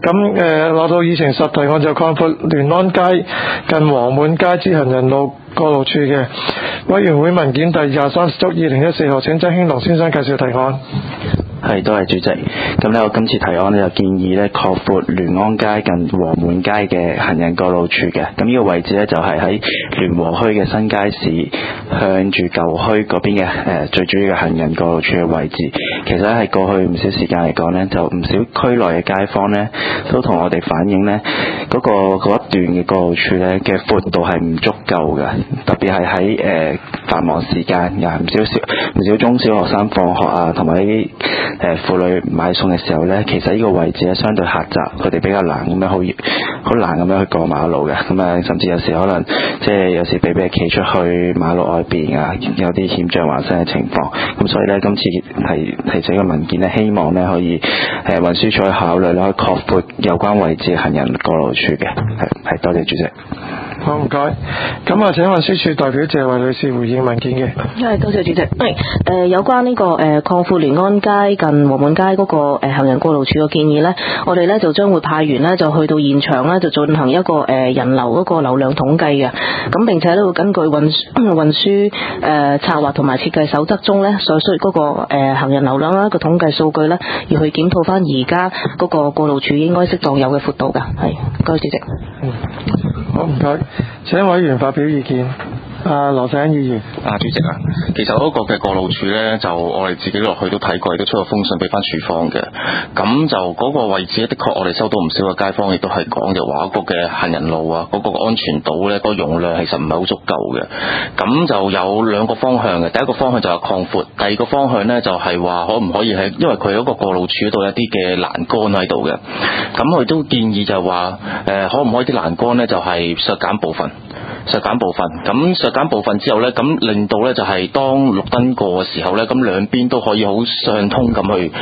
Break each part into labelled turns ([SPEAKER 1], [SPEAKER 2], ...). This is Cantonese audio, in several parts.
[SPEAKER 1] 咁攞到議程10提案就擴闊聯安街近黃滿街至行人路過路處嘅委員會文件第23/2014號，請曾興龍先生介紹提案。
[SPEAKER 2] 係，多謝主席。咁呢，我今次提案呢，就建議呢擴闊聯安街近黃滿街嘅行人過路處嘅。咁呢個位置呢，就係喺聯和墟嘅新街市向住舊墟嗰邊嘅最主要嘅行人過路處嘅位置。其實喺過去唔少時間嚟講呢，就唔少區內嘅街坊呢，都同我哋反映呢，嗰一段嘅過路處呢嘅闊度係唔足夠嘅，特別係喺繁忙時間，唔少中小學生放學啊，同埋啲婦女買餸嘅時候呢，其實呢個位置咧相對狹窄，佢哋比較難咁樣好難咁樣去過馬路嘅。咁啊，甚至有時可能有時被企出去馬路外邊啊，有啲險象環生嘅情況。咁所以呢，今次提請嘅文件呢，希望呢可以運輸署去考慮咧，可以擴闊有關位置行人過路處嘅。係多謝主席。
[SPEAKER 1] 好，唔該。咁啊，請運輸署代表謝慧女士回應文件嘅。
[SPEAKER 3] 多謝主席。有關呢個擴闊聯安街近黃滿街嗰個行人過路處嘅建議呢，我哋呢就將會派員呢就去到現場呢，就進行一個人流嗰個流量統計嘅。咁並且呢會根據運輸策劃同埋設計守則中呢所需嗰個行人流量啦個統計數據呢，而去檢討翻而家嗰個過路處應該適當有嘅闊度㗎。係，唔該主席。
[SPEAKER 1] 好，唔該。請委員發表意見。羅世恩議員。
[SPEAKER 4] 主席啊，其實嗰個嘅過路處呢，就我哋自己落去都睇過，亦都出咗封信俾翻署方嘅。咁就嗰個位置呢，的確我哋收到唔少嘅街坊亦都係講，就話嗰個嘅行人路啊，嗰個安全島呢，嗰個容量其實唔係好足夠嘅。咁就有兩個方向嘅，第一個方向就係擴闊，第二個方向呢，就係話可唔可以因為佢嗰個過路處度有啲嘅欄杆喺度嘅，咁佢都建議就係話可唔可以啲欄杆呢，就係削減部分，咁削減部分之後呢，咁令到呢就係當綠燈過嘅時候呢，咁兩邊都可以好暢通咁去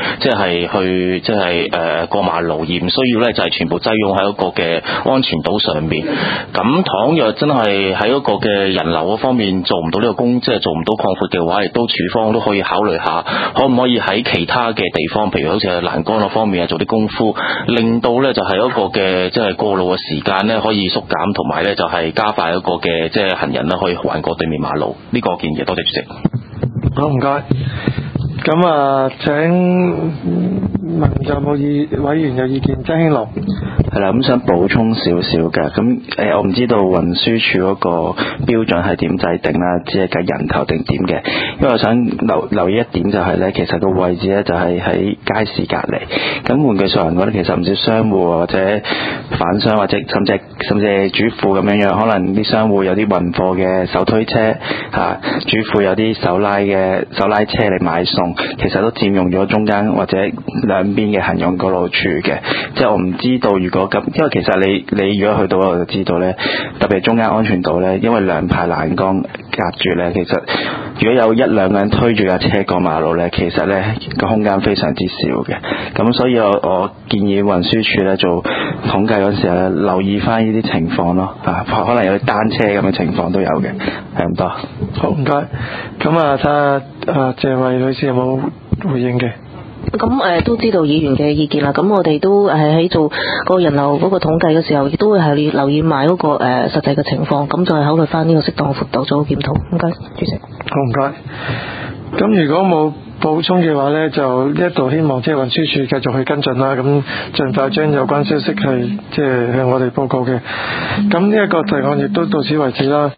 [SPEAKER 4] 過馬路，而唔需要呢就係全部擠擁喺一個嘅安全島上面。咁倘若真係喺一個嘅人流嗰方面做唔到呢個工，即係做唔到擴闊嘅話，亦都署方都可以考慮下，可唔可以喺其他嘅地方，譬如好似係欄杆嗰方面做啲功夫，令到呢就係一個嘅即係過路嘅時間呢可以縮減，同埋呢就係加快一個嘅即係行人可以橫過對面馬路。呢個建議，多謝主席。
[SPEAKER 1] 好，唔該。咁啊，請問有冇委員有意見？曾興龍。
[SPEAKER 2] 係啦，咁想補充少少嘅，咁我唔知道運輸署嗰個標準係點制定啦，只係計人頭定點嘅。因為我想留意一點就係呢，其實個位置呢就係喺街市隔離。咁換句說話講呢，其實唔少商戶或者販商或者甚至係主婦咁樣，可能啲商戶有啲運貨嘅手推車主婦有啲手拉車嚟買餸，其實都佔用咗中間或者兩邊嘅行人過路處嘅。即係我唔知道如果咁，因為其實你如果去到嗰度就知道呢，特別係中間安全島呢，因為兩排欄杆隔住呢，其實如果有一兩個人推住架車過馬路呢，其實呢個空間非常之少嘅。咁所以我建議運輸署呢做統計嗰時候呢，留意翻呢啲情況咯，可能有啲單車咁嘅情況都有嘅，係咁多。
[SPEAKER 1] 好，唔該。咁啊，睇下謝慧女士有冇回應嘅。
[SPEAKER 3] 咁都知道議員嘅意見啦，咁我哋都喺做個人流嗰個統計嘅時候，亦都會係留意埋嗰個實際嘅情況，咁再考慮翻呢個適當嘅闊度做檢討。唔該，主席。
[SPEAKER 1] 好，唔該。咁如果冇補充嘅話呢，就呢一度希望即係運輸署繼續去跟進啦，咁盡快將有關消息係即係向我哋報告嘅。咁呢一個提案亦都到此為止啦。